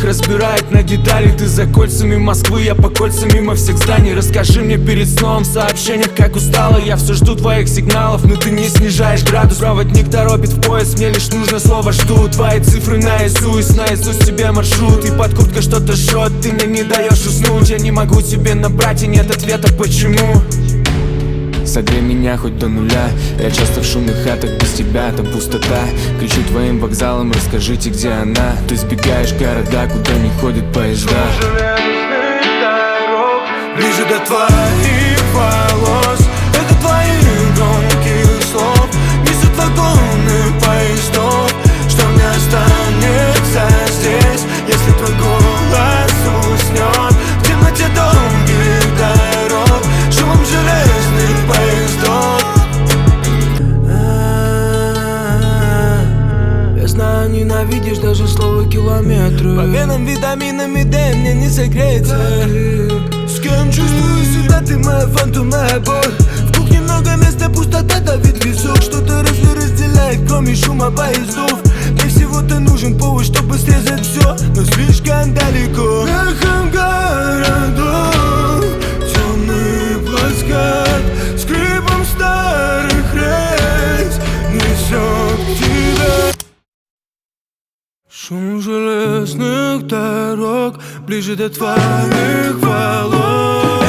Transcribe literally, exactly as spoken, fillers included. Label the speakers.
Speaker 1: их разбирает на детали. Ты за кольцами Москвы, я по кольцам мимо всех зданий. Расскажи мне перед сном в сообщениях, как устала. Я все жду твоих сигналов, но ты не снижаешь градус. Проводник торопит в поезд, мне лишь нужно слово «жду». Твои цифры наизусть, наизусть тебе маршрут. И под курткой что-то жжет, ты мне не даешь уснуть. Я не могу тебе набрать и нет ответа почему. Согрей меня хоть до нуля. Я часто в шумных хатах, без тебя там пустота. Кричу твоим вокзалам, расскажите, где она. Ты сбегаешь города, куда не ходят поезда.
Speaker 2: Ближе до твоих волос. Это твои громких слов несут вагоны поездов. Что мне останется здесь, если твой голос уснет в темноте долгих дорог, шумом железных поездов. Я знаю, ненавидишь даже слово километры. По венам витаминами Д мне не согреется. С кем чувствую себя, ты моя фантомная боль. В кухне много места, пустота давит висок. Что-то разве разделяет, кроме шума поездов. Мне всего-то нужен повод, чтобы срезать все, но слишком далеко. Эхом городов темный плацкарт, скрипом старых рельс несет к тебе. Шум железных дорог ближе до твоих волос.